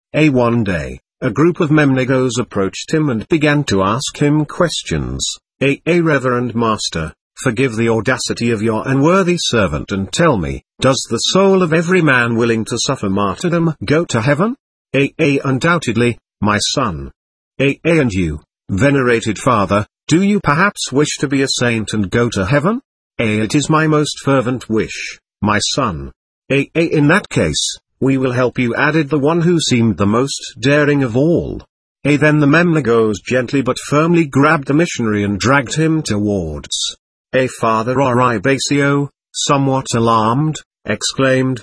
One day, a group of Memnegos approached him and began to ask him questions. Reverend Master, forgive the audacity of your unworthy servant and tell me, does the soul of every man willing to suffer martyrdom go to heaven? Undoubtedly, my son. And you, venerated father, do you perhaps wish to be a saint and go to heaven? It is my most fervent wish, my son. In that case, we will help you, added the one who seemed the most daring of all. Then the Memnegos gently but firmly grabbed the missionary and dragged him towards. Father Oribasio, somewhat alarmed, exclaimed,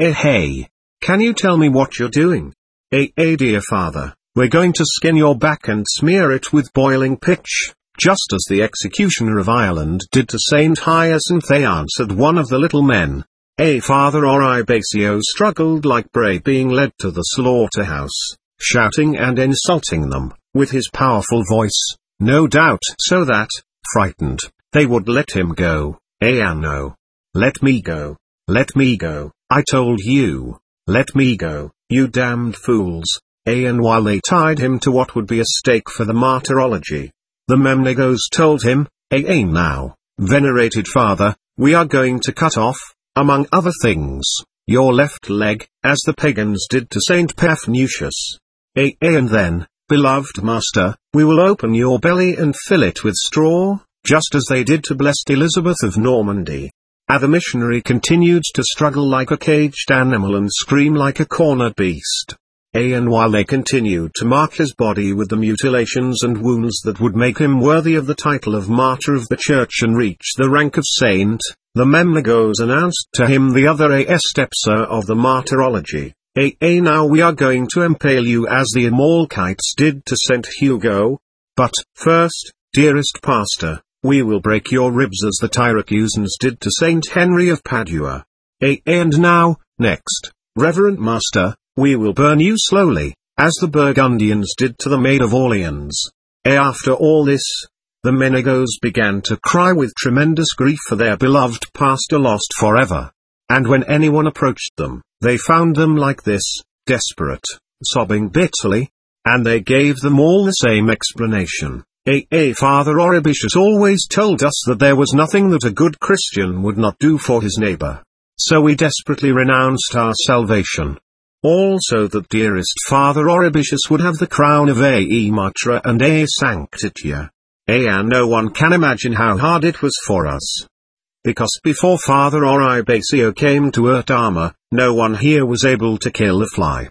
Hey! Can you tell me what you're doing? Dear father, we're going to skin your back and smear it with boiling pitch, just as the executioner of Ireland did to Saint Hyacinth, answered one of the little men. Father Oribasio struggled like prey being led to the slaughterhouse, shouting and insulting them, with his powerful voice, no doubt so that, frightened, they would let him go. No. Let me go. Let me go, I told you. Let me go, you damned fools. And while they tied him to what would be a stake for the martyrology, the Memnegos told him, now, venerated father, we are going to cut off, among other things, your left leg, as the pagans did to Saint Paphnutius. And then, beloved master, we will open your belly and fill it with straw, just as they did to blessed Elizabeth of Normandy. The missionary continued to struggle like a caged animal and scream like a cornered beast. And while they continued to mark his body with the mutilations and wounds that would make him worthy of the title of martyr of the church and reach the rank of saint, the Memnegos announced to him the other steps of the martyrology. Now we are going to impale you as the Amalecites did to St. Hugo. But, first, dearest pastor, we will break your ribs as the Tyracusans did to St. Henry of Padua. And now, next, reverend master, we will burn you slowly, as the Burgundians did to the Maid of Orleans. After all this, the Memnegos began to cry with tremendous grief for their beloved pastor lost forever. And when anyone approached them, they found them like this, desperate, sobbing bitterly. And they gave them all the same explanation. Father Oribasius always told us that there was nothing that a good Christian would not do for his neighbor. So we desperately renounced our salvation. Also that dearest Father Oribasius would have the crown of Matra and Sanctitia. And no one can imagine how hard it was for us. Because before Father Oribasio came to Urtama, no one here was able to kill a fly.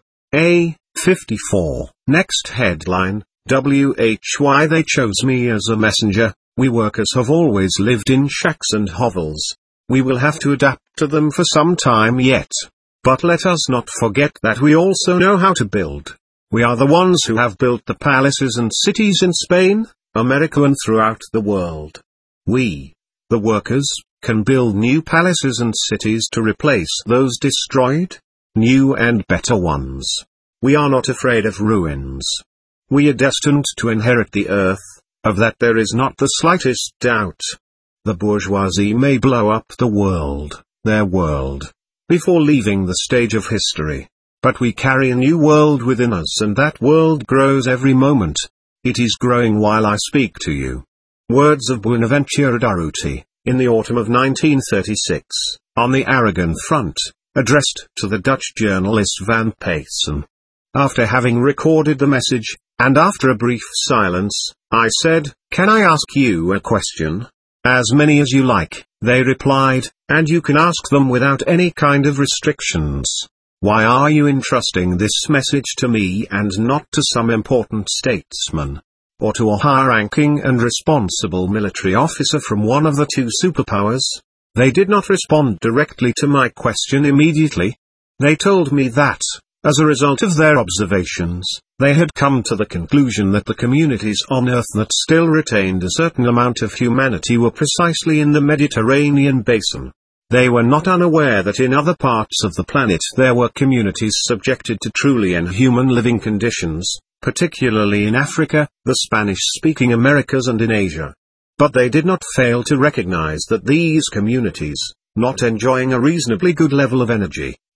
54. Next headline, why they chose me as a messenger. We workers have always lived in shacks and hovels. We will have to adapt to them for some time yet. But let us not forget that we also know how to build. We are the ones who have built the palaces and cities in Spain, America and throughout the world. We, the workers, can build new palaces and cities to replace those destroyed, new and better ones. We are not afraid of ruins. We are destined to inherit the earth, of that there is not the slightest doubt. The bourgeoisie may blow up the world, their world, before leaving the stage of history. But we carry a new world within us and that world grows every moment. It is growing while I speak to you. Words of Buenaventura Durruti, in the autumn of 1936, on the Aragon front, addressed to the Dutch journalist Van Payson. After having recorded the message, and after a brief silence, I said, "Can I ask you a question?" "As many as you like," they replied, "and you can ask them without any kind of restrictions. Why are you entrusting this message to me and not to some important statesman? Or to a high-ranking and responsible military officer from one of the two superpowers?" They did not respond directly to my question immediately. They told me that, as a result of their observations, they had come to the conclusion that the communities on Earth that still retained a certain amount of humanity were precisely in the Mediterranean basin. They were not unaware that in other parts of the planet there were communities subjected to truly inhuman living conditions, particularly in Africa, the Spanish-speaking Americas and in Asia. But they did not fail to recognize that these communities, not enjoying a reasonably good level of energy,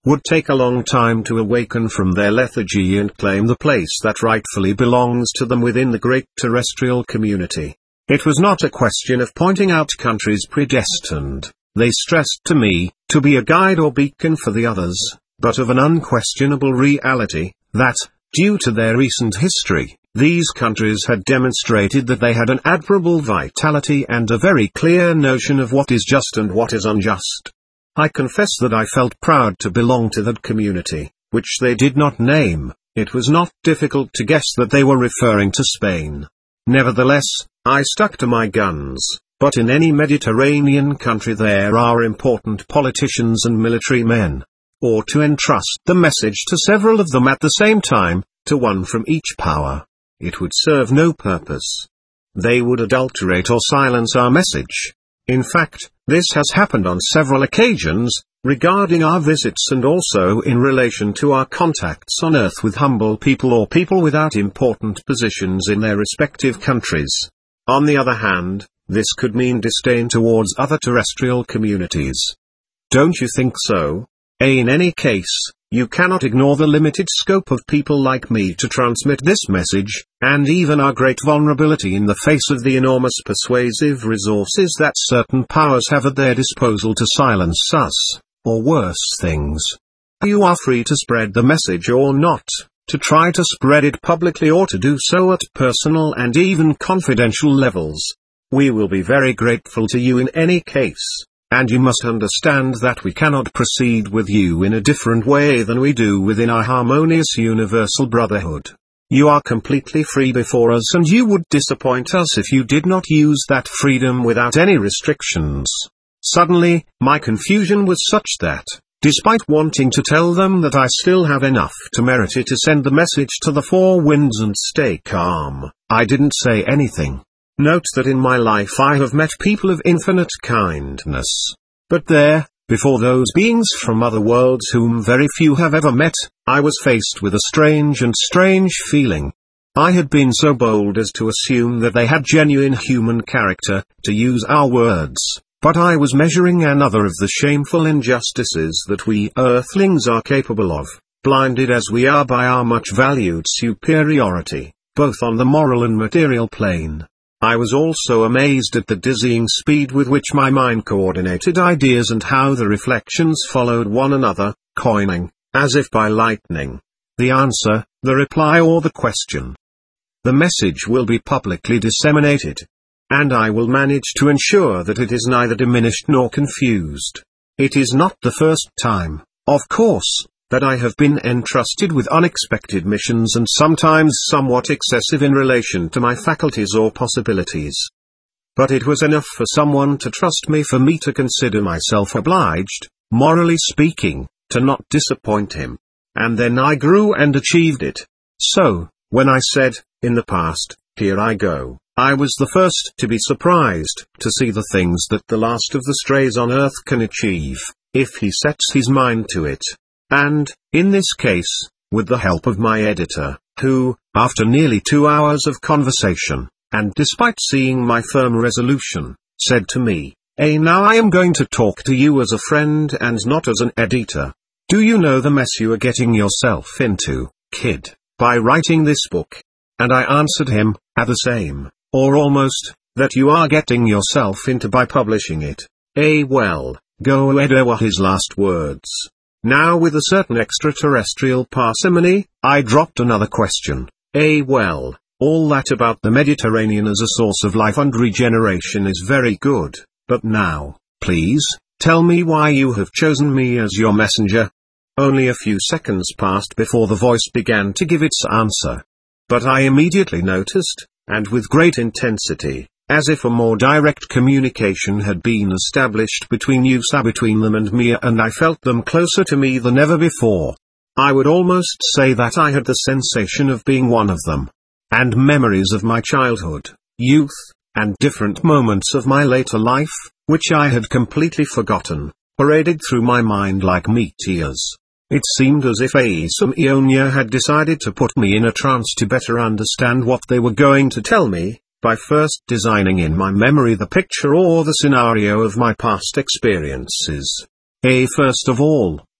would take a long time to awaken from their lethargy and claim the place that rightfully belongs to them within the great terrestrial community. It was not a question of pointing out countries predestined, they stressed to me, to be a guide or beacon for the others, but of an unquestionable reality, that, due to their recent history, these countries had demonstrated that they had an admirable vitality and a very clear notion of what is just and what is unjust. I confess that I felt proud to belong to that community, which they did not name. It was not difficult to guess that they were referring to Spain. Nevertheless, I stuck to my guns, but in any Mediterranean country there are important politicians and military men. Or to entrust the message to several of them at the same time, to one from each power. It would serve no purpose. They would adulterate or silence our message. In fact, this has happened on several occasions, regarding our visits and also in relation to our contacts on Earth with humble people or people without important positions in their respective countries. On the other hand, this could mean disdain towards other terrestrial communities. Don't you think so? In any case, you cannot ignore the limited scope of people like me to transmit this message, and even our great vulnerability in the face of the enormous persuasive resources that certain powers have at their disposal to silence us, or worse things. You are free to spread the message or not, to try to spread it publicly or to do so at personal and even confidential levels. We will be very grateful to you in any case. And you must understand that we cannot proceed with you in a different way than we do within our harmonious universal brotherhood. You are completely free before us and you would disappoint us if you did not use that freedom without any restrictions. Suddenly, my confusion was such that, despite wanting to tell them that I still have enough temerity to send the message to the four winds and stay calm, I didn't say anything. Note that in my life I have met people of infinite kindness. But there, before those beings from other worlds whom very few have ever met, I was faced with a strange feeling. I had been so bold as to assume that they had genuine human character, to use our words, but I was measuring another of the shameful injustices that we earthlings are capable of, blinded as we are by our much valued superiority, both on the moral and material plane. I was also amazed at the dizzying speed with which my mind coordinated ideas and how the reflections followed one another, coining, as if by lightning, the answer, the reply or the question. The message will be publicly disseminated. And I will manage to ensure that it is neither diminished nor confused. It is not the first time, of course, that I have been entrusted with unexpected missions and sometimes somewhat excessive in relation to my faculties or possibilities. But it was enough for someone to trust me for me to consider myself obliged, morally speaking, to not disappoint him. And then I grew and achieved it. So, when I said, in the past, here I go, I was the first to be surprised to see the things that the last of the strays on Earth can achieve, if he sets his mind to it. And, in this case, with the help of my editor, who, after nearly 2 hours of conversation, and despite seeing my firm resolution, said to me, now I am going to talk to you as a friend and not as an editor. Do you know the mess you are getting yourself into, kid, by writing this book? And I answered him, the same, or almost, that you are getting yourself into by publishing it. Well, go ahead were his last words. Now with a certain extraterrestrial parsimony, I dropped another question. Well, all that about the Mediterranean as a source of life and regeneration is very good, but now, please, tell me why you have chosen me as your messenger. Only a few seconds passed before the voice began to give its answer. But I immediately noticed, and with great intensity, as if a more direct communication had been established between them and me, and I felt them closer to me than ever before. I would almost say that I had the sensation of being one of them. And memories of my childhood, youth, and different moments of my later life, which I had completely forgotten, paraded through my mind like meteors. It seemed as if some Ionia had decided to put me in a trance to better understand what they were going to tell me, by first designing in my memory the picture or the scenario of my past experiences. First of all,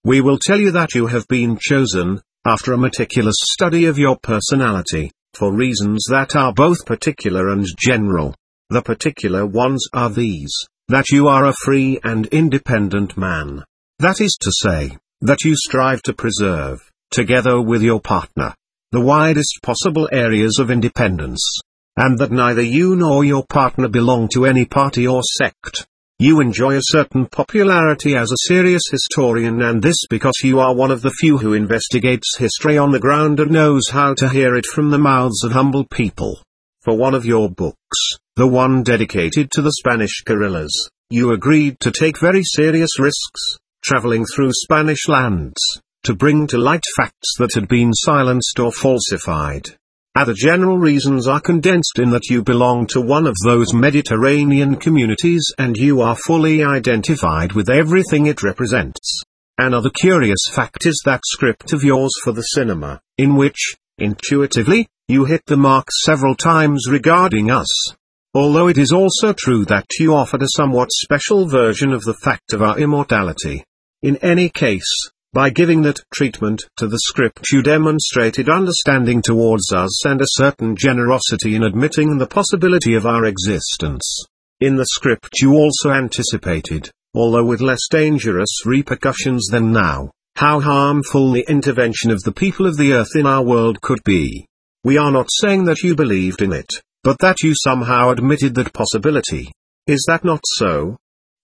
We will tell you that you have been chosen, after a meticulous study of your personality, for reasons that are both particular and general. The particular ones are these: that you are a free and independent man. That is to say, that you strive to preserve, together with your partner, the widest possible areas of independence, and that neither you nor your partner belong to any party or sect. You enjoy a certain popularity as a serious historian, and this because you are one of the few who investigates history on the ground and knows how to hear it from the mouths of humble people. For one of your books, the one dedicated to the Spanish guerrillas, you agreed to take very serious risks, traveling through Spanish lands, to bring to light facts that had been silenced or falsified. The general reasons are condensed in that you belong to one of those Mediterranean communities and you are fully identified with everything it represents. Another curious fact is that script of yours for the cinema, in which, intuitively, you hit the mark several times regarding us. Although it is also true that you offered a somewhat special version of the fact of our immortality. In any case, by giving that treatment to the script you demonstrated understanding towards us and a certain generosity in admitting the possibility of our existence. In the script you also anticipated, although with less dangerous repercussions than now, how harmful the intervention of the people of the earth in our world could be. We are not saying that you believed in it, but that you somehow admitted that possibility. Is that not so?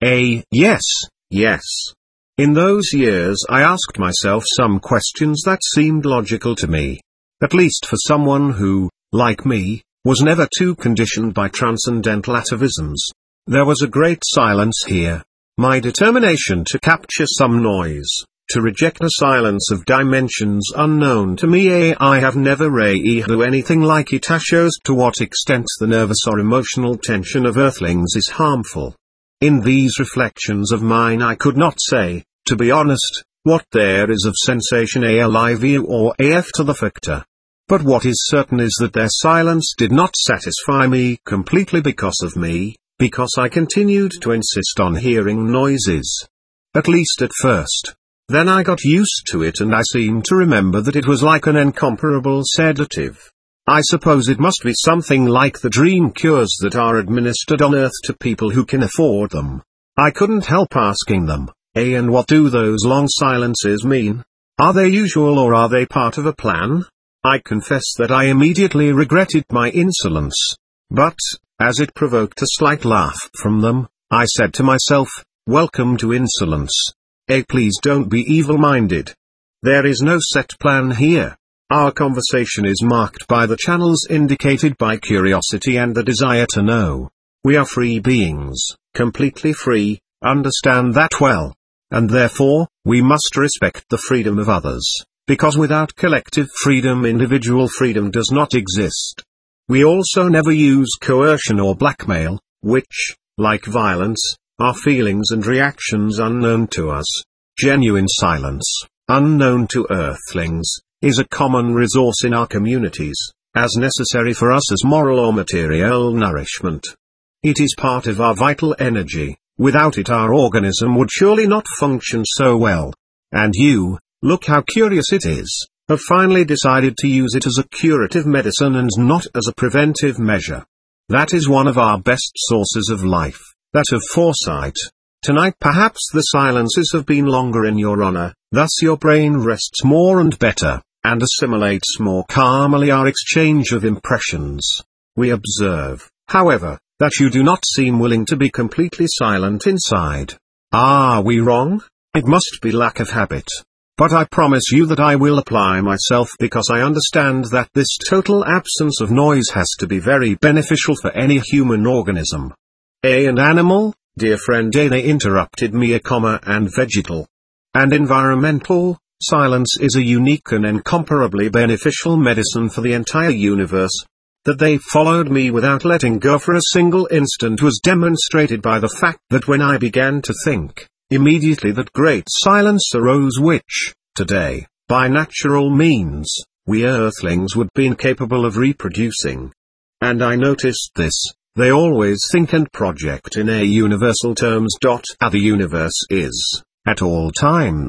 Yes, yes. In those years I asked myself some questions that seemed logical to me. At least for someone who, like me, was never too conditioned by transcendental atavisms. There was a great silence here. My determination to capture some noise, to reject a silence of dimensions unknown to me. I have never do anything like it. Shows to what extent the nervous or emotional tension of earthlings is harmful. In these reflections of mine I could not say, to be honest, what there is of sensation alive or af to the factor. But what is certain is that their silence did not satisfy me completely because of me, because I continued to insist on hearing noises. At least at first. Then I got used to it and I seem to remember that it was like an incomparable sedative. I suppose it must be something like the dream cures that are administered on Earth to people who can afford them. I couldn't help asking them, and what do those long silences mean? Are they usual or are they part of a plan? I confess that I immediately regretted my insolence. But, as it provoked a slight laugh from them, I said to myself, welcome to insolence. Please don't be evil-minded. There is no set plan here. Our conversation is marked by the channels indicated by curiosity and the desire to know. We are free beings, completely free, understand that well. And therefore, we must respect the freedom of others, because without collective freedom individual freedom does not exist. We also never use coercion or blackmail, which, like violence, are feelings and reactions unknown to us. Genuine silence, unknown to earthlings, is a common resource in our communities, as necessary for us as moral or material nourishment. It is part of our vital energy. Without it our organism would surely not function so well. And you, look how curious it is, have finally decided to use it as a curative medicine and not as a preventive measure. That is one of our best sources of life, that of foresight. Tonight perhaps the silences have been longer in your honor, thus your brain rests more and better, and assimilates more calmly our exchange of impressions. We observe, however, that you do not seem willing to be completely silent inside. Are we wrong? It must be lack of habit. But I promise you that I will apply myself because I understand that this total absence of noise has to be very beneficial for any human organism. An animal, dear friend, they interrupted me, and vegetal. And environmental, silence is a unique and incomparably beneficial medicine for the entire universe. That they followed me without letting go for a single instant was demonstrated by the fact that when I began to think, immediately that great silence arose which, today, by natural means, we earthlings would be incapable of reproducing. And I noticed this, they always think and project in a universal terms. The universe is, at all times,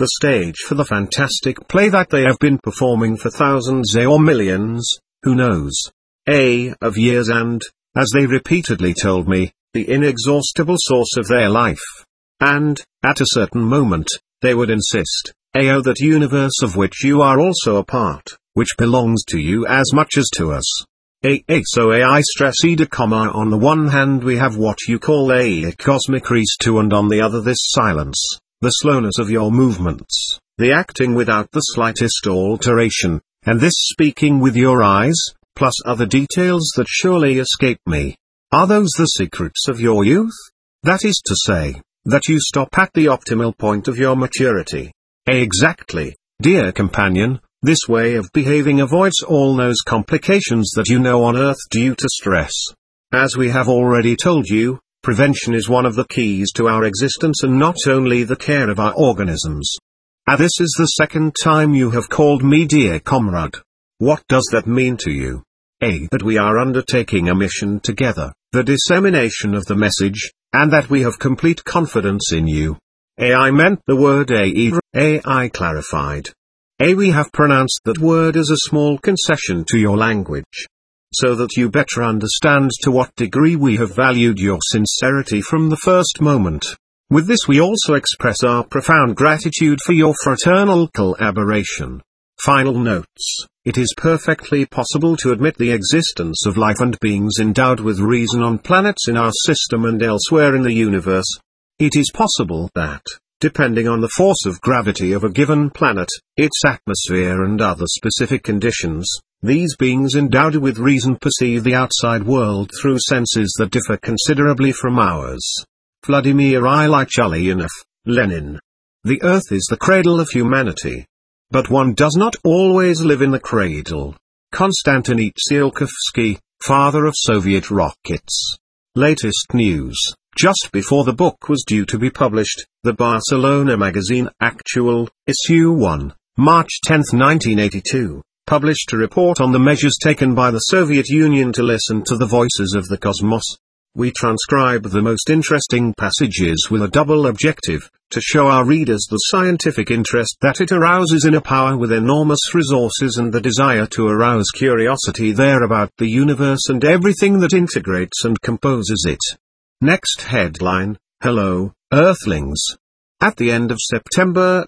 the stage for the fantastic play that they have been performing for thousands or millions, who knows, of years and, as they repeatedly told me, the inexhaustible source of their life. And, at a certain moment, they would insist, that universe of which you are also a part, which belongs to you as much as to us. So I stress on the one hand we have what you call a cosmic reset and on the other this silence, the slowness of your movements, the acting without the slightest alteration, and this speaking with your eyes, plus other details that surely escape me. Are those the secrets of your youth? That is to say, that you stop at the optimal point of your maturity. Exactly, dear companion, this way of behaving avoids all those complications that you know on Earth due to stress. As we have already told you, prevention is one of the keys to our existence and not only the care of our organisms. This is the second time you have called me dear comrade. What does that mean to you? That we are undertaking a mission together, the dissemination of the message, and that we have complete confidence in you. I meant the word I clarified. We have pronounced that word as a small concession to your language, so that you better understand to what degree we have valued your sincerity from the first moment. With this we also express our profound gratitude for your fraternal collaboration. Final notes. It is perfectly possible to admit the existence of life and beings endowed with reason on planets in our system and elsewhere in the universe. It is possible that, depending on the force of gravity of a given planet, its atmosphere and other specific conditions, these beings endowed with reason perceive the outside world through senses that differ considerably from ours. Vladimir Ilyich Ulyanov, Lenin. The Earth is the cradle of humanity. But one does not always live in the cradle. Konstantin Tsiolkovsky, father of Soviet rockets. Latest news. Just before the book was due to be published, the Barcelona magazine Actual, Issue 1, March 10, 1982, published a report on the measures taken by the Soviet Union to listen to the voices of the cosmos. We transcribe the most interesting passages with a double objective, to show our readers the scientific interest that it arouses in a power with enormous resources and the desire to arouse curiosity there about the universe and everything that integrates and composes it. Next headline, Hello, Earthlings. At the end of September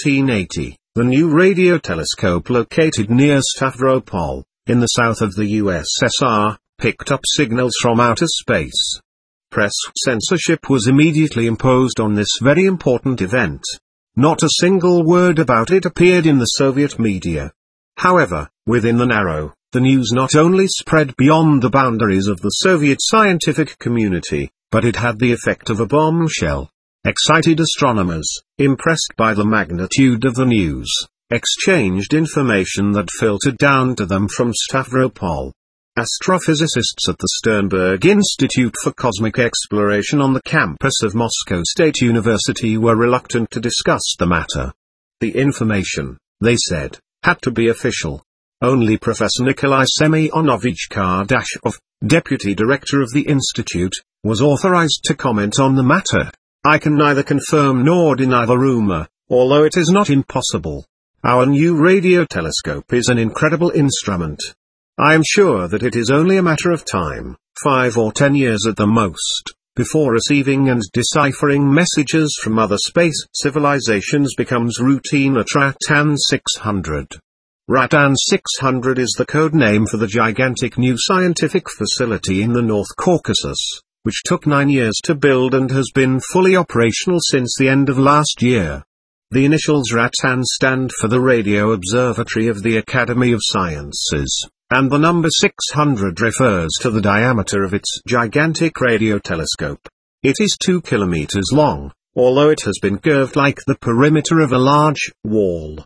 1980, the new radio telescope located near Stavropol, in the south of the USSR, picked up signals from outer space. Press censorship was immediately imposed on this very important event. Not a single word about it appeared in the Soviet media. However, within the news not only spread beyond the boundaries of the Soviet scientific community, but it had the effect of a bombshell. Excited astronomers, impressed by the magnitude of the news, exchanged information that filtered down to them from Stavropol. Astrophysicists at the Sternberg Institute for Cosmic Exploration on the campus of Moscow State University were reluctant to discuss the matter. The information, they said, had to be official. Only Professor Nikolai Semyonovich Kardashev, deputy director of the institute, was authorized to comment on the matter. I can neither confirm nor deny the rumor, although it is not impossible. Our new radio telescope is an incredible instrument. I am sure that it is only a matter of time, 5 or 10 years at the most, before receiving and deciphering messages from other space civilizations becomes routine at Ratan 600. Ratan 600 is the code name for the gigantic new scientific facility in the North Caucasus, which took 9 years to build and has been fully operational since the end of last year. The initials Ratan stand for the Radio Observatory of the Academy of Sciences, and the number 600 refers to the diameter of its gigantic radio telescope. It is 2 kilometers long, although it has been curved like the perimeter of a large wall.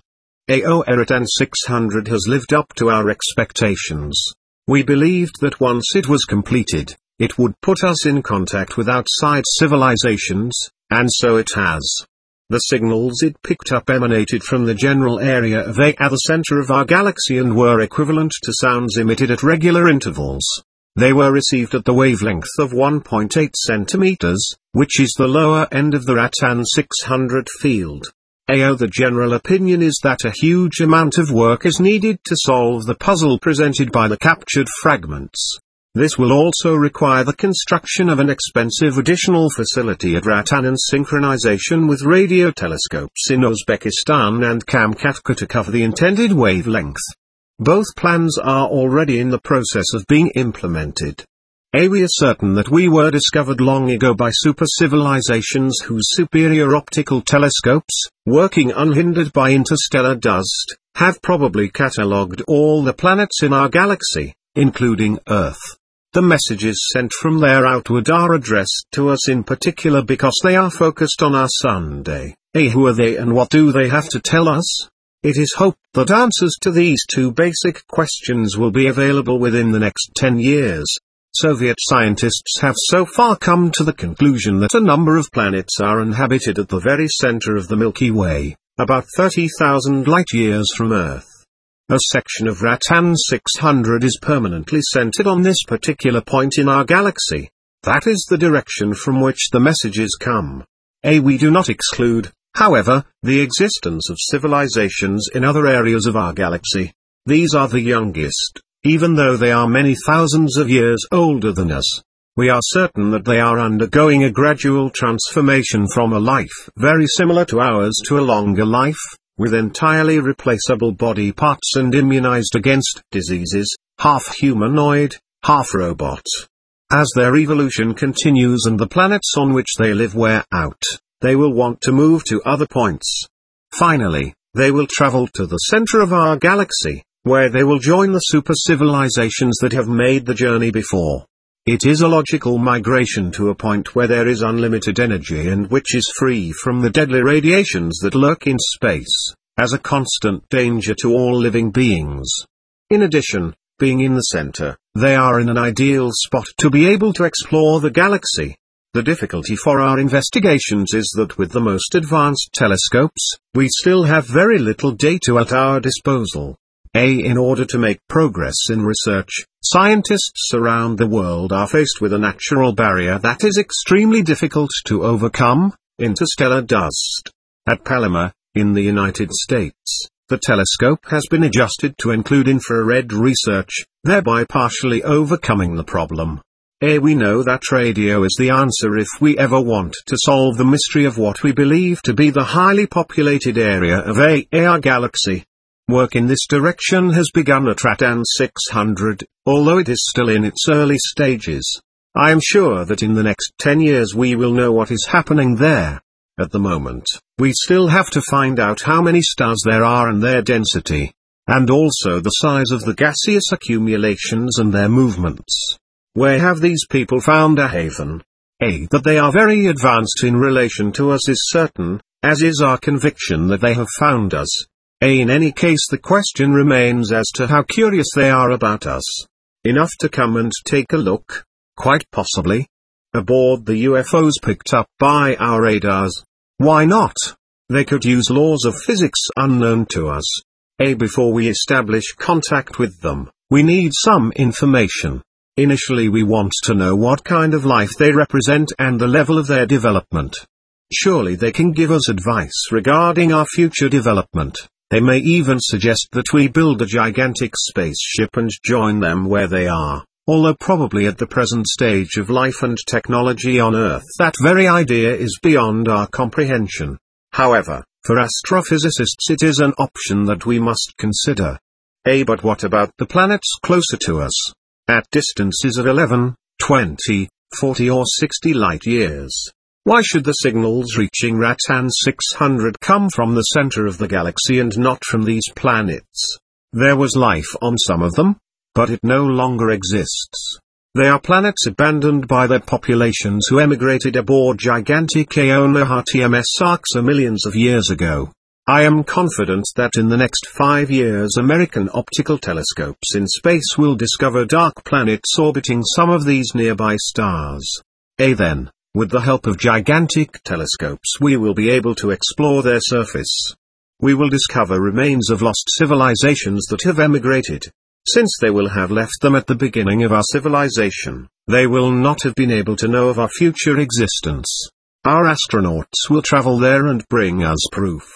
Ratan 600 has lived up to our expectations. We believed that once it was completed, it would put us in contact with outside civilizations, and so it has. The signals it picked up emanated from the general area of the center of our galaxy and were equivalent to sounds emitted at regular intervals. They were received at the wavelength of 1.8 centimeters, which is the lower end of the Ratan 600 field. AO The general opinion is that a huge amount of work is needed to solve the puzzle presented by the captured fragments. This will also require the construction of an expensive additional facility at Rattan and synchronization with radio telescopes in Uzbekistan and Kamchatka to cover the intended wavelength. Both plans are already in the process of being implemented. We are certain that we were discovered long ago by super civilizations whose superior optical telescopes, working unhindered by interstellar dust, have probably catalogued all the planets in our galaxy, including Earth. The messages sent from there outward are addressed to us in particular because they are focused on our Sunday. Who are they and what do they have to tell us? It is hoped that answers to these two basic questions will be available within the next 10 years. Soviet scientists have so far come to the conclusion that a number of planets are inhabited at the very center of the Milky Way, about 30,000 light-years from Earth. A section of Rattan 600 is permanently centered on this particular point in our galaxy. That is the direction from which the messages come. We do not exclude, however, the existence of civilizations in other areas of our galaxy. These are the youngest, even though they are many thousands of years older than us. We are certain that they are undergoing a gradual transformation from a life very similar to ours to a longer life, with entirely replaceable body parts and immunized against diseases, half humanoid, half robot. As their evolution continues and the planets on which they live wear out, they will want to move to other points. Finally, they will travel to the center of our galaxy, where they will join the super civilizations that have made the journey before. It is a logical migration to a point where there is unlimited energy and which is free from the deadly radiations that lurk in space, as a constant danger to all living beings. In addition, being in the center, they are in an ideal spot to be able to explore the galaxy. The difficulty for our investigations is that with the most advanced telescopes, we still have very little data at our disposal. In order to make progress in research, scientists around the world are faced with a natural barrier that is extremely difficult to overcome: interstellar dust. At Palomar, in the United States, the telescope has been adjusted to include infrared research, thereby partially overcoming the problem. We know that radio is the answer if we ever want to solve the mystery of what we believe to be the highly populated area of our galaxy. Work in this direction has begun at Rattan 600, although it is still in its early stages. I am sure that in the next 10 years we will know what is happening there. At the moment, we still have to find out how many stars there are and their density, and also the size of the gaseous accumulations and their movements. Where have these people found a haven? That they are very advanced in relation to us is certain, as is our conviction that they have found us. In any case, the question remains as to how curious they are about us. Enough to come and take a look? Quite possibly. Aboard the UFOs picked up by our radars. Why not? They could use laws of physics unknown to us. Before we establish contact with them, we need some information. Initially, we want to know what kind of life they represent and the level of their development. Surely they can give us advice regarding our future development. They may even suggest that we build a gigantic spaceship and join them where they are, although probably at the present stage of life and technology on Earth that very idea is beyond our comprehension. However, for astrophysicists it is an option that we must consider. But what about the planets closer to us? At distances of 11, 20, 40 or 60 light-years. Why should the signals reaching Rattan 600 come from the center of the galaxy and not from these planets? There was life on some of them, but it no longer exists. They are planets abandoned by their populations who emigrated aboard gigantic AONA-HTMS Arxa millions of years ago. I am confident that in the next 5 years American optical telescopes in space will discover dark planets orbiting some of these nearby stars. Then, with the help of gigantic telescopes, we will be able to explore their surface. We will discover remains of lost civilizations that have emigrated. Since they will have left them at the beginning of our civilization, they will not have been able to know of our future existence. Our astronauts will travel there and bring us proof.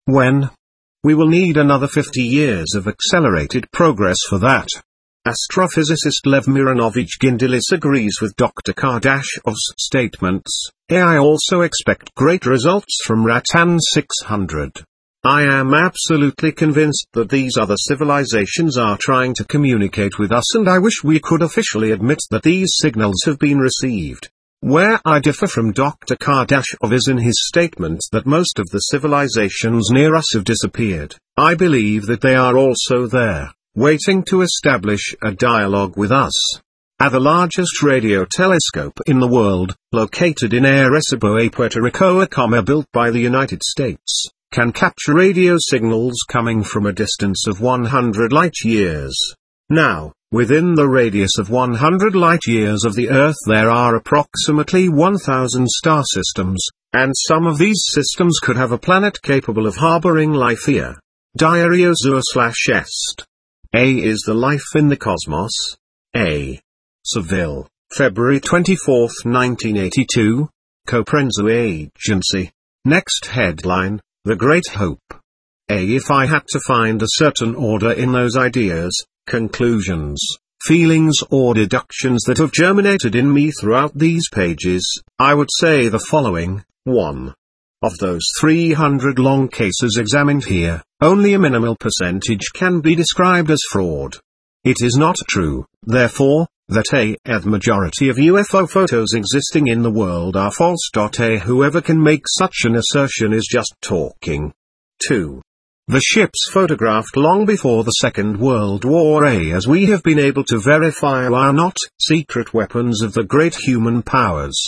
When? We will need another 50 years of accelerated progress for that. Astrophysicist Lev Mironovich Gindilis agrees with Dr. Kardashev's statements. I also expect great results from Ratan 600. I am absolutely convinced that these other civilizations are trying to communicate with us, and I wish we could officially admit that these signals have been received. Where I differ from Dr. Kardashev is in his statement that most of the civilizations near us have disappeared. I believe that they are also there, waiting to establish a dialogue with us. The largest radio telescope in the world, located in Arecibo, Puerto Rico, a comma built by the United States, can capture radio signals coming from a distance of 100 light-years. Now, within the radius of 100 light-years of the Earth there are approximately 1,000 star systems, and some of these systems could have a planet capable of harboring life here. Diario Zur/Est. A is the life in the cosmos. A. Seville, February 24, 1982. Coprenzo Agency. Next headline, The Great Hope. A. If I had to find a certain order in those ideas, conclusions, feelings or deductions that have germinated in me throughout these pages, I would say the following. 1. Of those 300 long cases examined here, only a minimal percentage can be described as fraud. It is not true, therefore, that the majority of UFO photos existing in the world are false. Whoever can make such an assertion is just talking. 2. The ships photographed long before the Second World War, as we have been able to verify, are not secret weapons of the great human powers.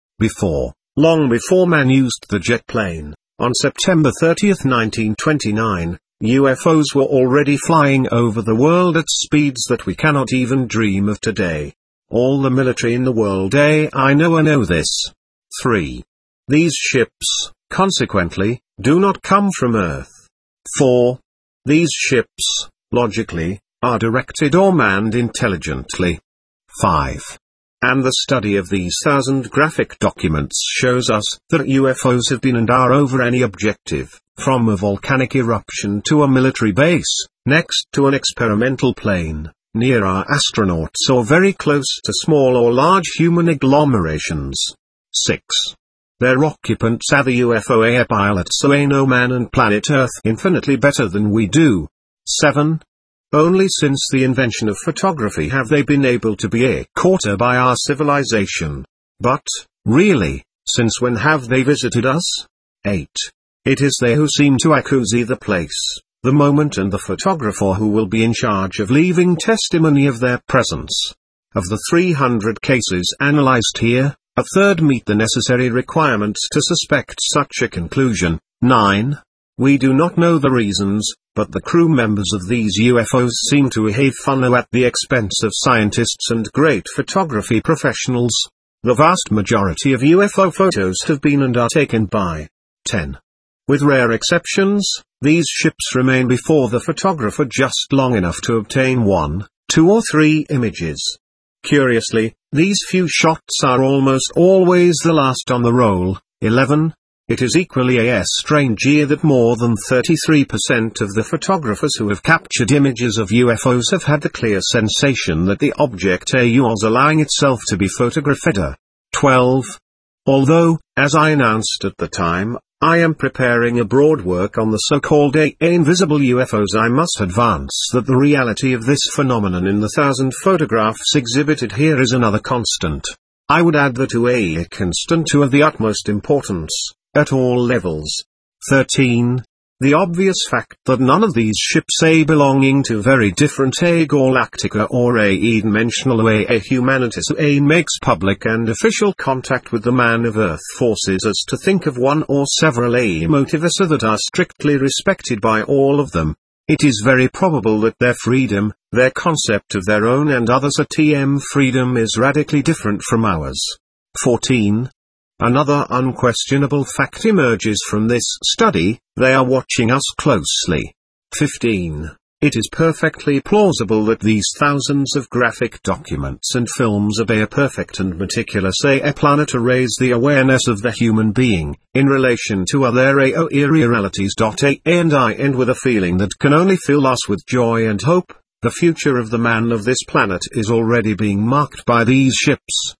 Long before man used the jet plane, on September 30, 1929, UFOs were already flying over the world at speeds that we cannot even dream of today. All the military in the world I know this. 3. These ships, consequently, do not come from Earth. 4. These ships, logically, are directed or manned intelligently. 5. And the study of these 1,000 graphic documents shows us that UFOs have been and are over any objective, from a volcanic eruption to a military base, next to an experimental plane, near our astronauts, or very close to small or large human agglomerations. 6. Their occupants are the UFO pilots, so they know man and planet Earth infinitely better than we do. 7. Only since the invention of photography have they been able to be caught by our civilization. But, really, since when have they visited us? 8. It is they who seem to accuse the place, the moment, and the photographer who will be in charge of leaving testimony of their presence. Of the 300 cases analyzed here, a third meet the necessary requirements to suspect such a conclusion. 9. We do not know the reasons, but the crew members of these UFOs seem to have fun at the expense of scientists and great photography professionals. The vast majority of UFO photos have been and are taken by 10. With rare exceptions, these ships remain before the photographer just long enough to obtain 1, 2 or 3 images. Curiously, these few shots are almost always the last on the roll. 11. It is equally strange that more than 33% of the photographers who have captured images of UFOs have had the clear sensation that the object was allowing itself to be photographed. 12. Although, as I announced at the time, I am preparing a broad work on the so-called invisible UFOs, I must advance that the reality of this phenomenon in the 1,000 photographs exhibited here is another constant. I would add that a constant of the utmost importance, at all levels. 13. The obvious fact that none of these ships belonging to very different galactica or dimensional humanities makes public and official contact with the man of Earth forces us to think of one or several motives that are strictly respected by all of them. It is very probable that their freedom, their concept of their own and others' freedom is radically different from ours. 14. Another unquestionable fact emerges from this study: they are watching us closely. 15. It is perfectly plausible that these thousands of graphic documents and films obey a perfect and meticulous AI plan to raise the awareness of the human being, in relation to other AI realities. And I end with a feeling that can only fill us with joy and hope. The future of the man of this planet is already being marked by these ships.